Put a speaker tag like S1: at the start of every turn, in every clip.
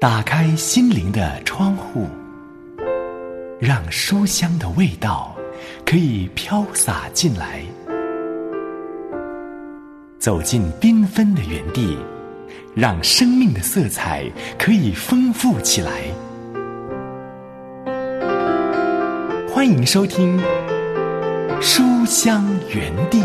S1: 打开心灵的窗户，让书香的味道可以飘洒进来。走进缤纷的园地，让生命的色彩可以丰富起来。欢迎收听书香园地。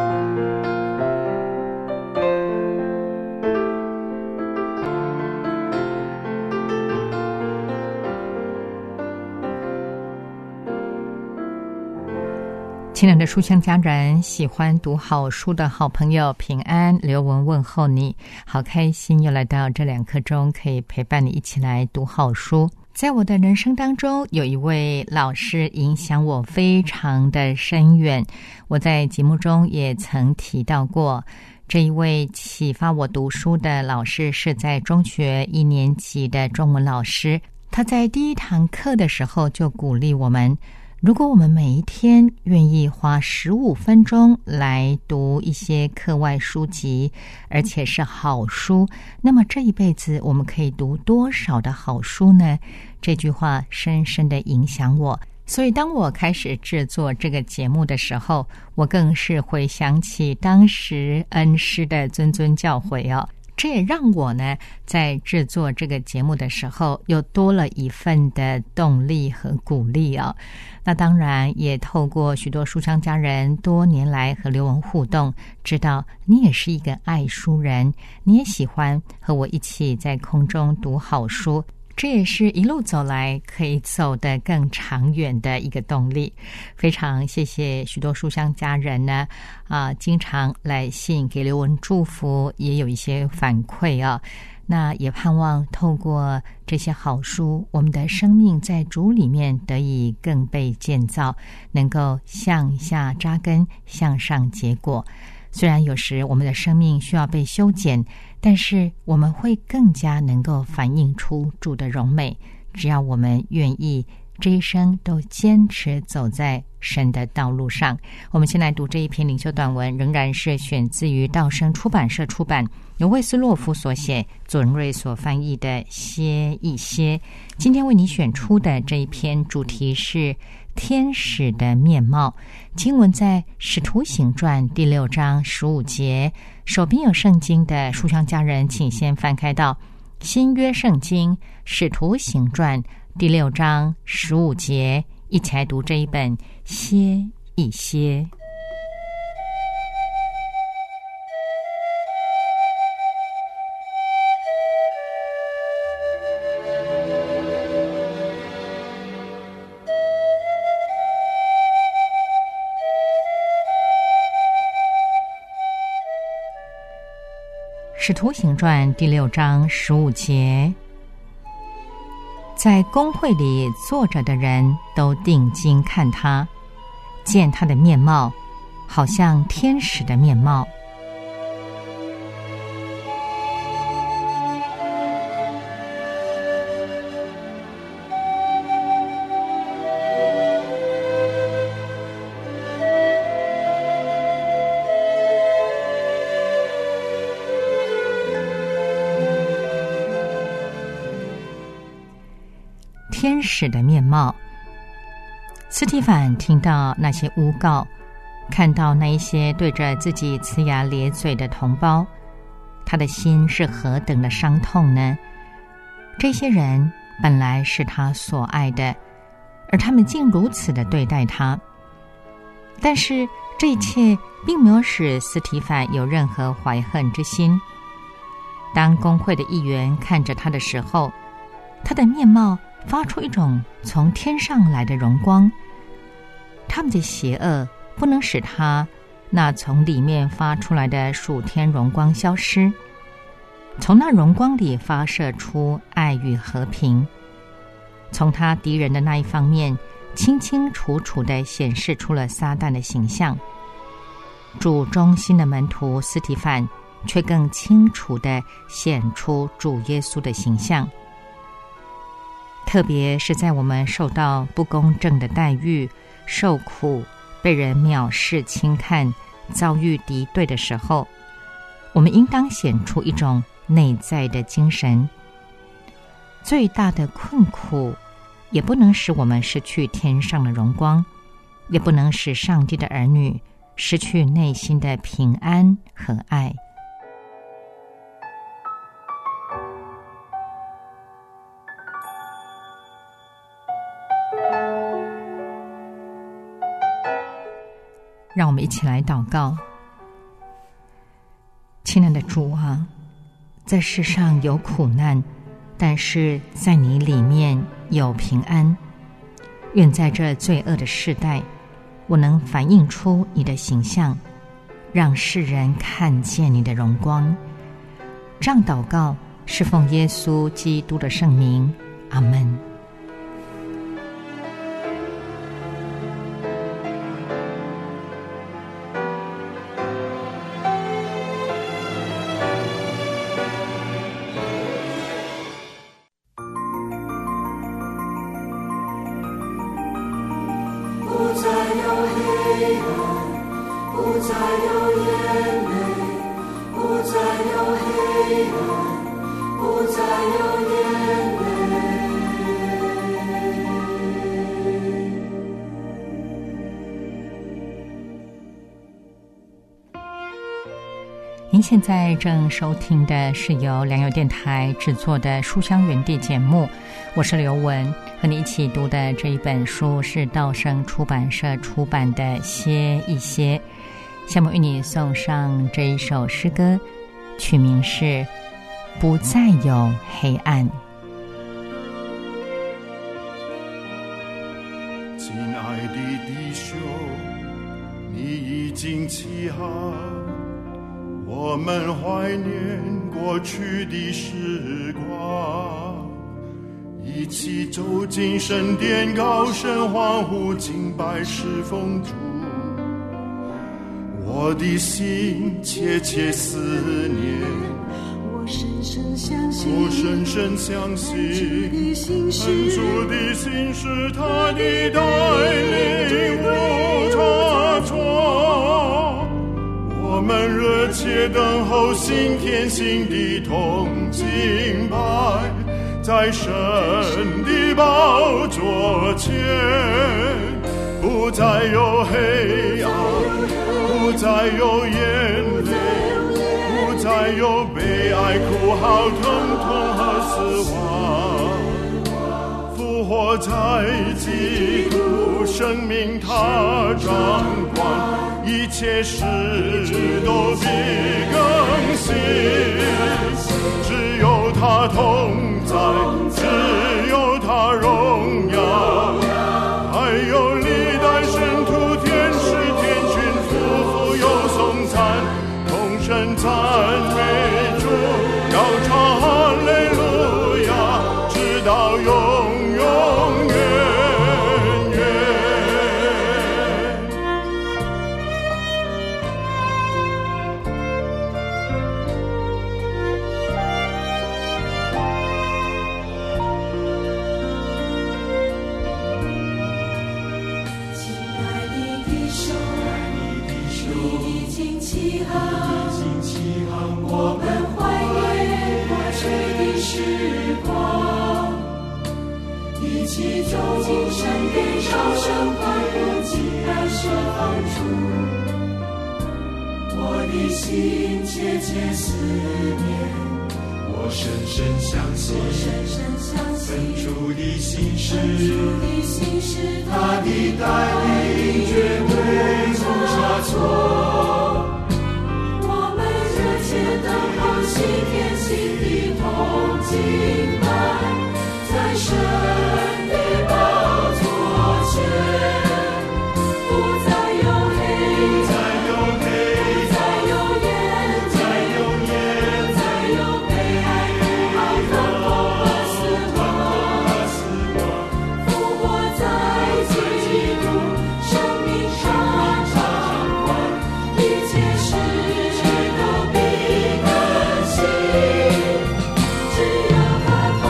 S2: 亲爱的书香家人，喜欢读好书的好朋友平安，刘文问候你，好开心又来到这2刻钟，可以陪伴你一起来读好书。在我的人生当中，有一位老师影响我非常的深远，我在节目中也曾提到过。这一位启发我读书的老师是在中学1年级的中文老师，他在第1堂课的时候就鼓励我们，如果我们每一天愿意花15分钟来读一些课外书籍，而且是好书，那么这一辈子我们可以读多少的好书呢？这句话深深地影响我。所以当我开始制作这个节目的时候，我更是回想起当时恩师的谆谆教诲哦。这也让我呢，在制作这个节目的时候，又多了一份的动力和鼓励啊。那当然，也透过许多书香家人多年来和刘文互动，知道你也是一个爱书人，你也喜欢和我一起在空中读好书。这也是一路走来可以走得更长远的一个动力。非常谢谢许多书香家人呢，经常来信给刘文祝福，也有一些反馈啊。那也盼望透过这些好书，我们的生命在主里面得以更被建造，能够向下扎根，向上结果。虽然有时我们的生命需要被修剪，但是我们会更加能够反映出主的荣美，只要我们愿意这一生都坚持走在神的道路上。我们先来读这一篇灵修短文，仍然是选自于道生出版社出版，由魏斯洛夫所写，左仁瑞所翻译的《歇一歇》。今天为你选出的这一篇主题是天使的面貌，经文在使徒行传第6章15节。手边有圣经的书香家人，请先翻开到新约圣经使徒行传第6章15节，一起来读这一本歇一歇。使徒行传第6章15节，在公会里坐着的人都定睛看他，见他的面貌好像天使的面貌。天使的面貌。司提反听到那些诬告，看到那一些对着自己呲牙咧嘴的同胞，他的心是何等的伤痛呢？这些人本来是他所爱的，而他们竟如此的对待他。但是这一切并没有使司提反有任何怀恨之心。当公会的议员看着他的时候，他的面貌发出一种从天上来的荣光，他们的邪恶不能使他那从里面发出来的属天荣光消失。从那荣光里发射出爱与和平，从他敌人的那一方面清清楚楚地显示出了撒旦的形象。主忠心的门徒司提反却更清楚地显出主耶稣的形象。特别是在我们受到不公正的待遇、受苦、被人藐视轻看、遭遇敌对的时候，我们应当显出一种内在的精神。 最大的困苦，也不能使我们失去天上的荣光，也不能使上帝的儿女失去内心的平安和爱。让我们一起来祷告。亲爱的主啊，在世上有苦难，但是在你里面有平安。愿在这罪恶的世代，我能反映出你的形象，让世人看见你的荣光。这样祷告是奉耶稣基督的圣名，阿们。您现在正收听的是由良友电台制作的书香园地节目，我是刘文，和你一起读的这一本书是道生出版社出版的《歇一歇》。下面为你送上这一首诗歌，曲名是《不再有黑暗》。
S3: 亲爱的弟兄，你已经起航，我们怀念过去的时光，一起走进圣殿，高声欢呼敬拜侍奉主。我的心切切思念，
S4: 我深深相信，
S3: 恩主的心是他的带领无差错。我们热切等候新天新地同敬拜，在神的宝座前，不再有黑暗，不再有眼泪，不再有悲哀哭嚎疼痛和死亡。复活在基督，生命他掌管，一切事都必更新。只有他同在，只有他荣耀，还有历代圣徒天使天君夫妇有颂赞，同声赞美主，高唱哈利路亚，直到永永远远。
S4: 亲爱的弟兄，你已经起航，我们怀念过去的时光，一起走进圣殿，高声欢呼敬拜侍奉主。我的心切切思念，
S5: 我深深相信，恩主的心是他的带领绝对无差错。
S4: 我们热切等候新天新地同敬拜，在神的宝座前，不再有黑，不再有眼泪，再有悲哀哭嚎疼痛和死亡。复活在基督，生命他掌管，一切事都必更新。只有他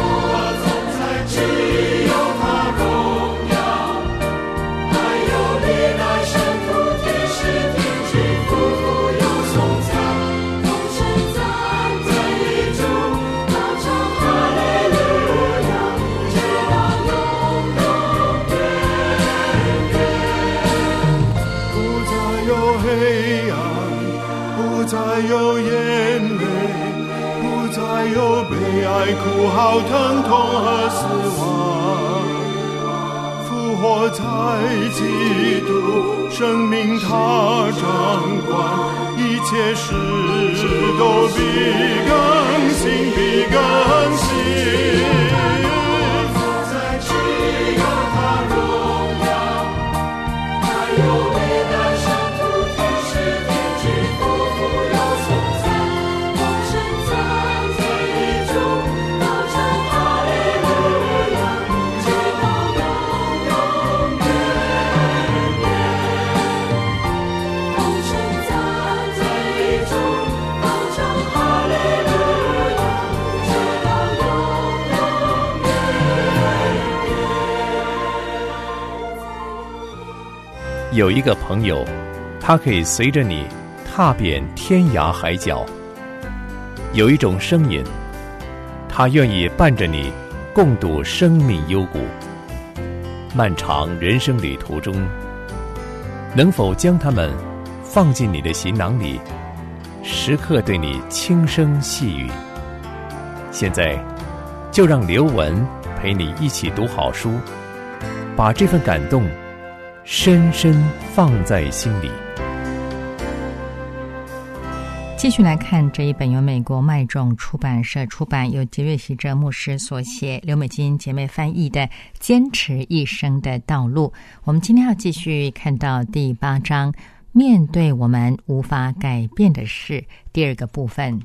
S3: 还有悲哀、哭嚎、疼痛和死亡。复活在基督，生命他掌管，一切事都必更新，必更新。在只有他荣耀，还有伟大上主天使天之夫妇有颂赞，众神赞美主，高唱哈利路亚，直到永永远远。众神赞美主，高唱哈利路亚，直到永永远远。
S6: 有一个朋友，他可以随着你踏遍天涯海角。有一种声音，他愿意伴着你共度生命幽谷。漫长人生旅途中，能否将它们放进你的行囊里，时刻对你轻声细语？现在就让刘文陪你一起读好书，把这份感动深深放在心里。
S2: 继续来看这一本由美国麦种出版社出版，由杰瑞希哲牧师所写，刘美金姐妹翻译的《坚持一生的道路》。我们今天要继续看到第8章，面对我们无法改变的事，第2个部分。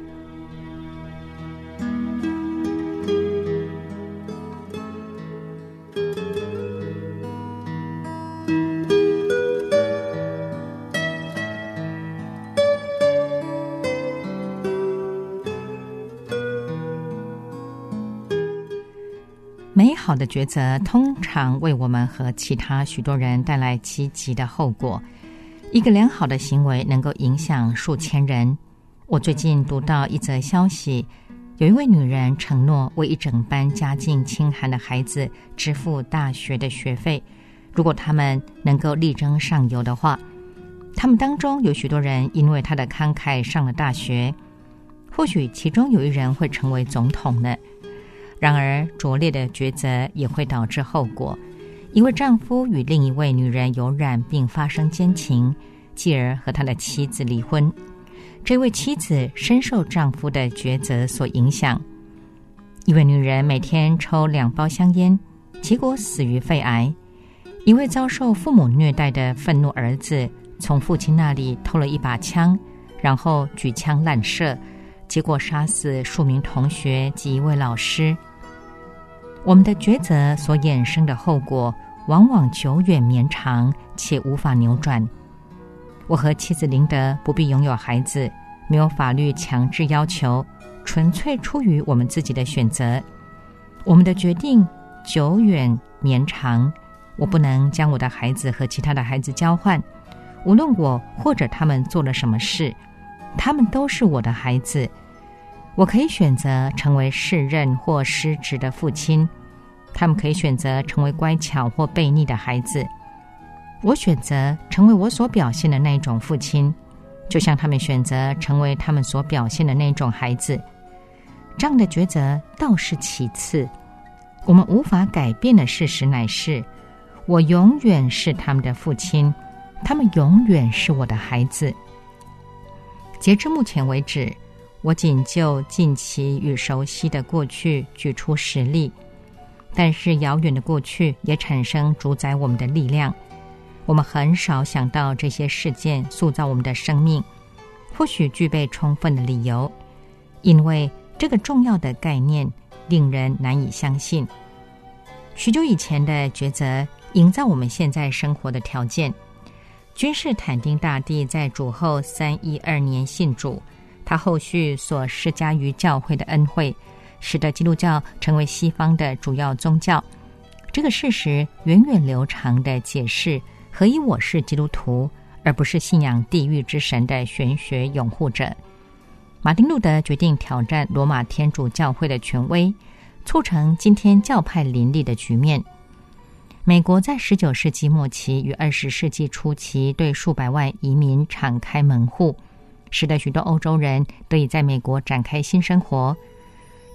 S2: 美好的抉择通常为我们和其他许多人带来积极的后果。一个良好的行为能够影响数千人。我最近读到一则消息，有一位女人承诺为一整班家境清寒的孩子支付大学的学费，如果他们能够力争上游的话。他们当中有许多人因为她的慷慨上了大学，或许其中有一人会成为总统呢。然而拙劣的抉择也会导致后果，一位丈夫与另一位女人有染并发生奸情，继而和他的妻子离婚。这位妻子深受丈夫的抉择所影响。一位女人每天抽2包香烟，结果死于肺癌。一位遭受父母虐待的愤怒儿子从父亲那里偷了一把枪，然后举枪滥射，结果杀死数名同学及一位老师。我们的抉择所衍生的后果往往久远绵长且无法扭转。我和妻子林德不必拥有孩子，没有法律强制要求，纯粹出于我们自己的选择。我们的决定久远绵长，我不能将我的孩子和其他的孩子交换，无论我或者他们做了什么事，他们都是我的孩子。我可以选择成为适任或失职的父亲，他们可以选择成为乖巧或悖逆的孩子。我选择成为我所表现的那种父亲，就像他们选择成为他们所表现的那种孩子。这样的抉择倒是其次，我们无法改变的事实乃是，我永远是他们的父亲，他们永远是我的孩子。截至目前为止，我仅就近期与熟悉的过去举出实例，但是遥远的过去也产生主宰我们的力量。我们很少想到这些事件塑造我们的生命，或许具备充分的理由，因为这个重要的概念令人难以相信。许久以前的抉择营造我们现在生活的条件。君士坦丁大帝在主后312年信主，他后续所施加于教会的恩惠，使得基督教成为西方的主要宗教。这个事实源远流长地解释何以我是基督徒，而不是信仰地狱之神的玄学拥护者。马丁路德决定挑战罗马天主教会的权威，促成今天教派林立的局面。美国在19世纪末期与20世纪初期对数百万移民敞开门户，使得许多欧洲人得以在美国展开新生活，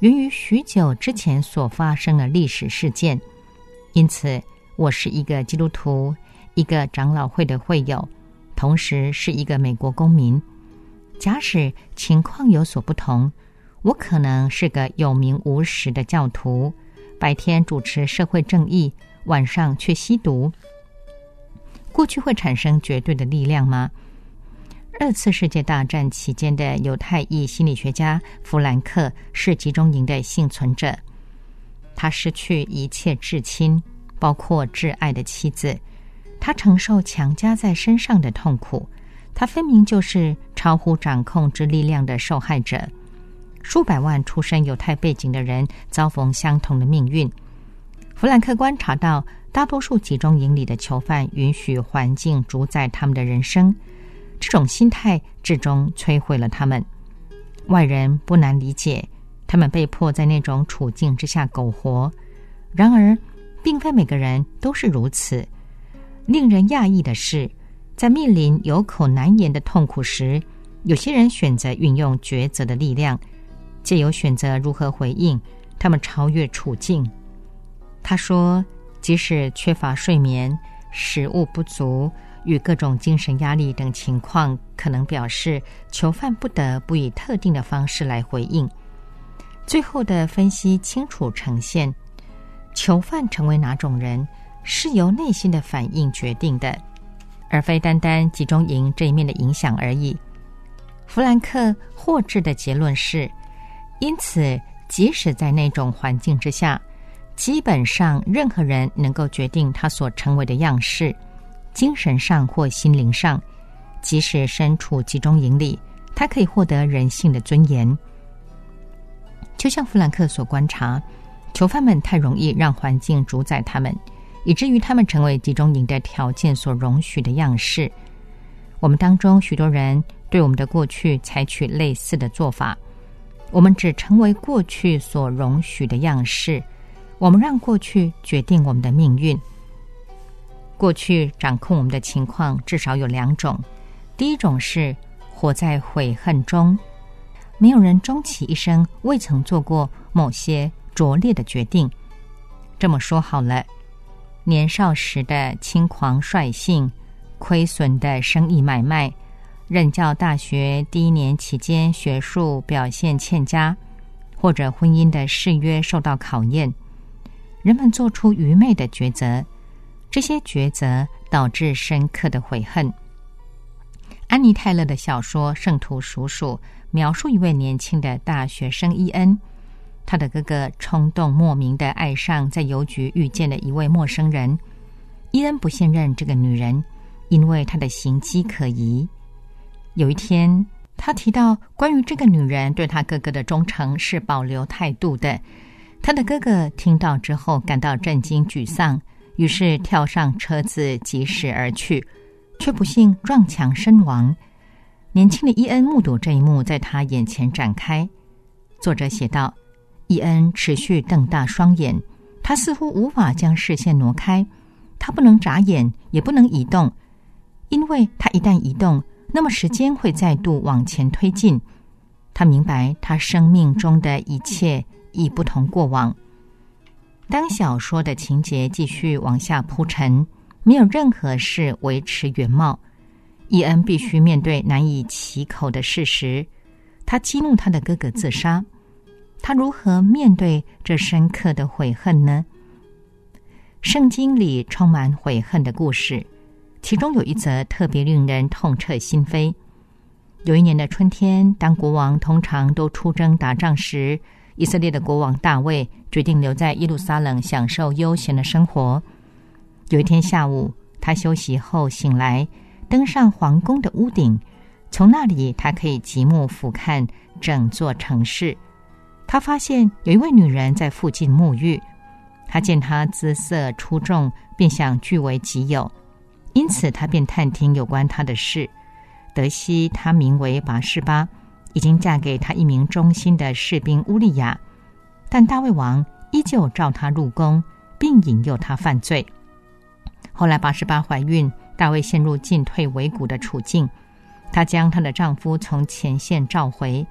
S2: 源于许久之前所发生的历史事件，因此我是一个基督徒，一个长老会的会友，同时是一个美国公民。假使情况有所不同，我可能是个有名无实的教徒，白天主持社会正义，晚上却吸毒。过去会产生绝对的力量吗？二次世界大战期间的犹太裔心理学家弗兰克是集中营的幸存者，他失去一切至亲，包括挚爱的妻子，他承受强加在身上的痛苦，他分明就是超乎掌控之力量的受害者。数百万出身犹太背景的人遭逢相同的命运。弗兰克观察到，大多数集中营里的囚犯允许环境主宰他们的人生，这种心态至终摧毁了他们。外人不难理解，他们被迫在那种处境之下苟活。然而，并非每个人都是如此。令人讶异的是，在面临有口难言的痛苦时，有些人选择运用抉择的力量，藉由选择如何回应，他们超越处境。他说，即使缺乏睡眠、食物不足与各种精神压力等情况，可能表示囚犯不得不以特定的方式来回应。最后的分析清楚呈现，囚犯成为哪种人是由内心的反应决定的，而非单单集中营这一面的影响而已。弗兰克获致的结论是，因此即使在那种环境之下，基本上任何人能够决定他所成为的样式，精神上或心灵上，即使身处集中营里，他可以获得人性的尊严。就像弗兰克所观察，囚犯们太容易让环境主宰他们，以至于他们成为集中营的条件所容许的样式。我们当中许多人对我们的过去采取类似的做法，我们只成为过去所容许的样式，我们让过去决定我们的命运。过去掌控我们的情况至少有两种，第一种是活在悔恨中，没有人终其一生未曾做过某些拙劣的决定。这么说好了，年少时的轻狂率性，亏损的生意买卖，任教大学第一年期间学术表现欠佳，或者婚姻的誓约受到考验，人们做出愚昧的抉择，这些抉择导致深刻的悔恨。安妮泰勒的小说《圣徒叔叔》描述一位年轻的大学生伊恩，他的哥哥冲动莫名地爱上在邮局遇见的一位陌生人。伊恩不信任这个女人，因为她的行迹可疑。有一天，他提到关于这个女人对他哥哥的忠诚是保留态度的。他的哥哥听到之后感到震惊沮丧，于是跳上车子疾驶而去，却不幸撞墙身亡。年轻的伊恩目睹这一幕在他眼前展开。作者写道，伊恩持续瞪大双眼，他似乎无法将视线挪开，他不能眨眼，也不能移动，因为他一旦移动，那么时间会再度往前推进。他明白他生命中的一切已不同过往。当小说的情节继续往下铺陈，没有任何事维持原貌。伊恩必须面对难以启口的事实，他激怒他的哥哥自杀。他如何面对这深刻的悔恨呢？圣经里充满悔恨的故事，其中有一则特别令人痛彻心扉。有一年的春天，当国王通常都出征打仗时，以色列的国王大卫决定留在耶路撒冷享受悠闲的生活。有一天下午，他休息后醒来，登上皇宫的屋顶，从那里他可以极目俯瞰整座城市。他发现有一位女人在附近沐浴，他见她姿色出众，便想据为己有，因此他便探听有关她的事。得悉她名为拔示巴，已经嫁给他一名忠心的士兵乌利亚，但大卫王依旧召她入宫，并引诱她犯罪。后来拔示巴怀孕，大卫陷入进退维谷的处境，她将她的丈夫从前线召回，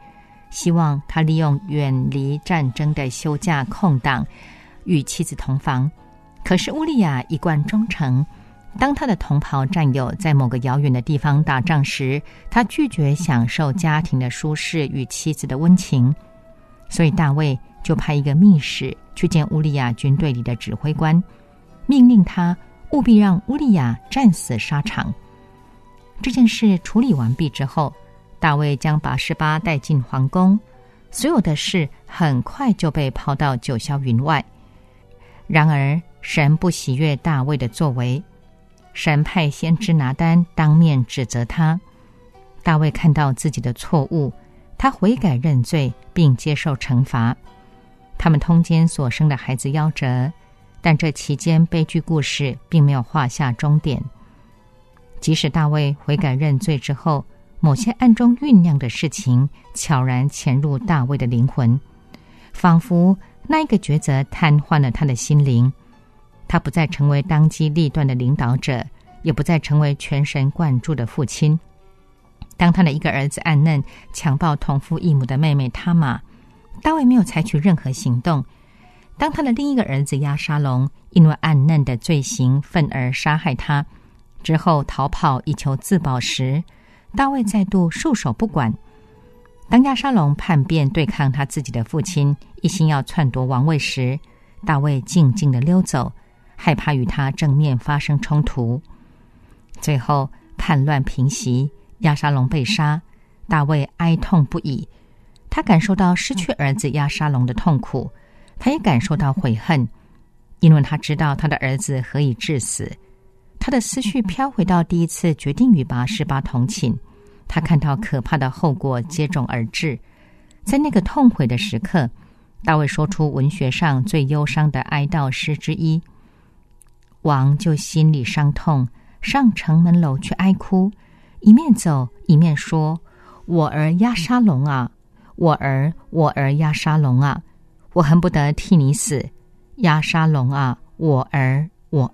S2: 希望他利用远离战争的休假空档与妻子同房。可是乌利亚一贯忠诚，当他的同袍战友在某个遥远的地方打仗时，他拒绝享受家庭的舒适与妻子的温情。所以大卫就派一个密使去见乌利亚军队里的指挥官，命令他务必让乌利亚战死沙场。这件事处理完毕之后，大卫将拔示巴带进皇宫，所有的事很快就被抛到九霄云外。然而神不喜悦大卫的作为，神派先知拿单当面指责他。大卫看到自己的错误，他悔改认罪并接受惩罚。他们通奸所生的孩子夭折，但这期间悲剧故事并没有画下终点。即使大卫悔改认罪之后，某些暗中酝酿的事情悄然潜入大卫的灵魂，仿佛那一个抉择瘫痪了他的心灵。他不再成为当机立断的领导者，也不再成为全神贯注的父亲。当他的一个儿子暗嫩强暴同父异母的妹妹他玛，大卫没有采取任何行动。当他的另一个儿子押沙龙因为暗嫩的罪行愤而杀害他之后逃跑以求自保时，大卫再度束手不管。当押沙龙叛变对抗他自己的父亲，一心要篡夺王位时，大卫静静地溜走，害怕与他正面发生冲突。最后叛乱平息，押沙龙被杀，大卫哀痛不已。他感受到失去儿子押沙龙的痛苦，他也感受到悔恨，因为他知道他的儿子何以致死。他的思绪飘回到第一次决定与拔示巴同寝，他看到可怕的后果接踵而至。在那个痛悔的时刻，大卫说出文学上最忧伤的哀悼诗之一。王就心里伤痛，上城门楼去哀哭，一面走一面说：我儿押沙龙啊，我儿押沙龙啊，我恨不得替你死，押沙龙啊，我儿。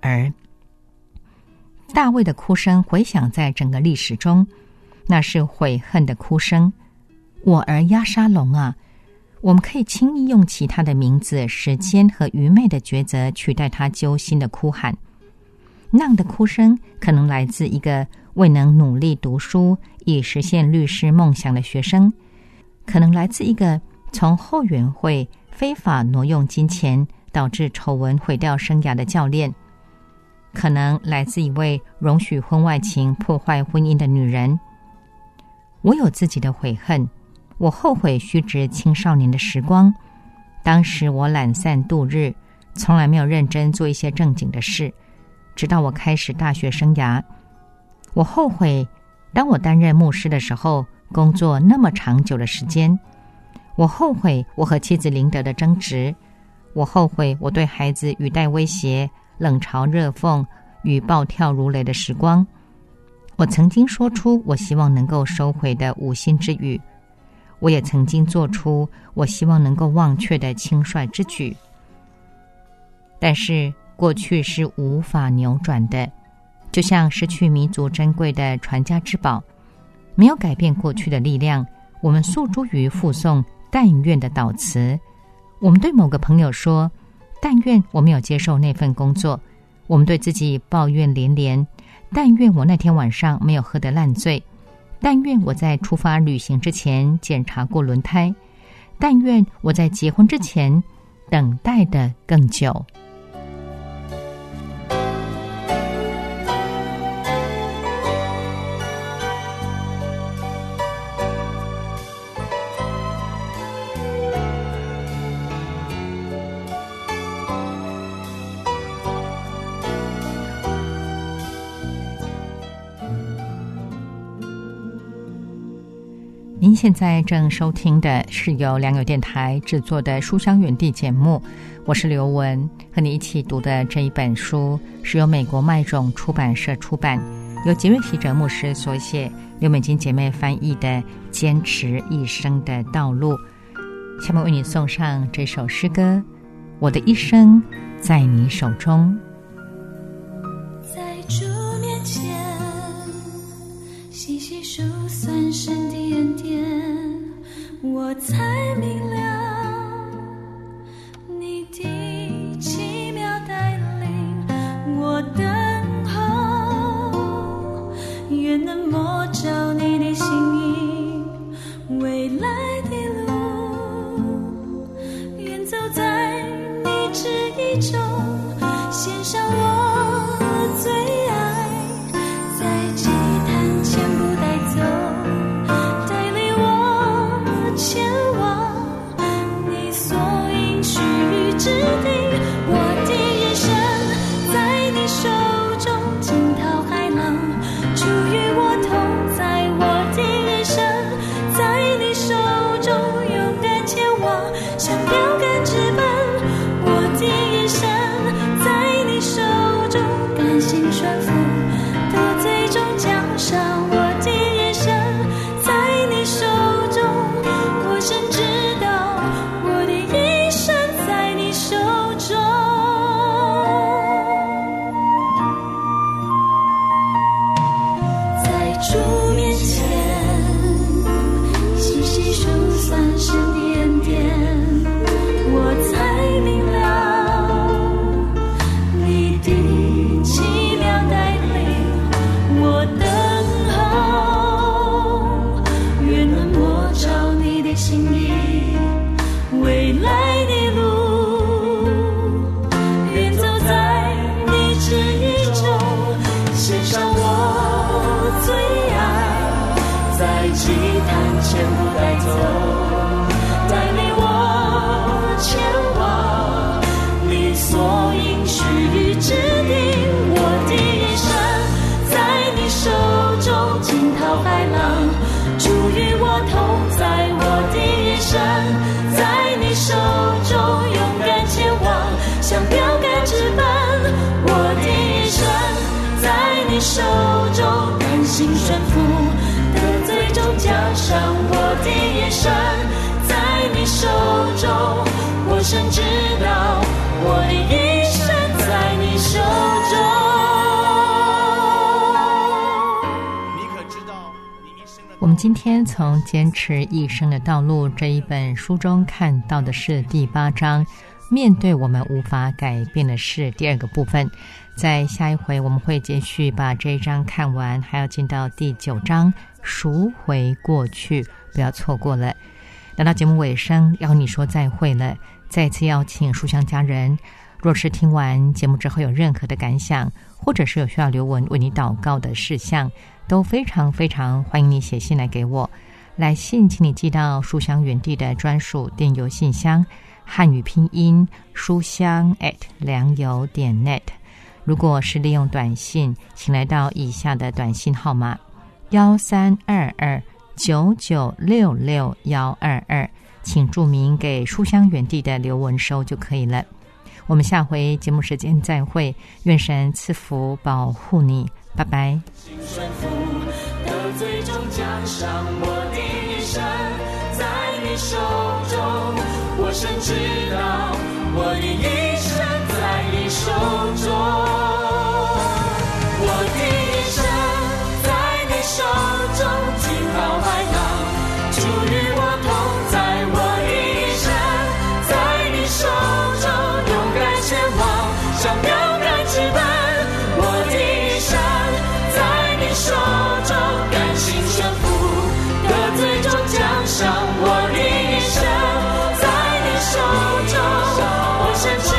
S2: 大卫的哭声回响在整个历史中，那是悔恨的哭声。我儿押沙龙啊，我们可以轻易用其他的名字、时间和愚昧的抉择取代他揪心的哭喊。那样的哭声可能来自一个未能努力读书以实现律师梦想的学生，可能来自一个从后援会非法挪用金钱导致丑闻毁掉生涯的教练，可能来自一位容许婚外情破坏婚姻的女人。我有自己的悔恨，我后悔虚掷青少年的时光，当时我懒散度日，从来没有认真做一些正经的事，直到我开始大学生涯。我后悔当我担任牧师的时候工作那么长久的时间，我后悔我和妻子林德的争执，我后悔我对孩子语带威胁、冷嘲热讽与暴跳如雷的时光。我曾经说出我希望能够收回的无心之语，我也曾经做出我希望能够忘却的轻率之举。但是过去是无法扭转的，就像失去弥足珍贵的传家之宝，没有改变过去的力量。我们诉诸于附送但愿的祷词，我们对某个朋友说：但愿我没有接受那份工作。我们对自己抱怨连连：但愿我那天晚上没有喝得烂醉，但愿我在出发旅行之前检查过轮胎，但愿我在结婚之前等待得更久。您现在正收听的是由良友电台制作的书香园地节目，我是刘文，和你一起读的这一本书是由美国麦种出版社出版，由杰瑞希哲牧师所写，刘美金姐妹翻译的《坚持一生的道路》。下面为你送上这首诗歌：我的一生在你手中。
S4: 在主面前细细数算神的恩典，我在在你旨意中，献上我最爱，在祭坛前不带走，带领我前往你所应许之地。我的人生在你手中惊涛骇浪，主与我同在。我的人生在你手中勇敢前往，像标杆直奔。我的人生在你手中甘心顺服，得最终奖赏。我的人生在你手中，我深知道我的一生在你手中。在主面前细细数算神的恩典，我才明了你的奇妙带领。我等候，愿能摸着你的心意，未来的路，愿走在你旨意中，献上我最爱，在祭坛前不带走，带领我前往你所应许之地。我的人生在你手中惊涛骇浪，主与我同在。我的人生在你手中勇敢前往，像标杆直奔。我的人生在你手中甘心顺服，得最终奖赏。我的人生在你手中，我深知道我的一生在你手中。
S2: 我们今天从坚持一生的道路这一本书中看到的是第8章，面对我们无法改变的事，第2个部分。在下一回我们会继续把这一章看完，还要进到第9章，赎回过去，不要错过了。来到节目尾声，要和你说再会了。再次邀请书香家人，若是听完节目之后有任何的感想，或者是有需要留文为你祷告的事项，都非常非常欢迎你写信来给我。来信请你寄到书香园地的专属电邮信箱，汉语拼音书香@良友.net。如果是利用短信，请来到以下的短信号码132299662122，请注明给书香园地的留文收就可以了。我们下回节目时间再会，愿神赐福保护你，拜拜。
S4: 顺服得最终奖赏，我的一生在你手中，我深知道我的一生在你手中。我的一生在你手中惊涛骇浪，主与我同在。我的一生在你手中勇敢前往，像标杆直奔。我的一生在你手中甘心顺服，得最终奖赏。我的一生在你手中，我深知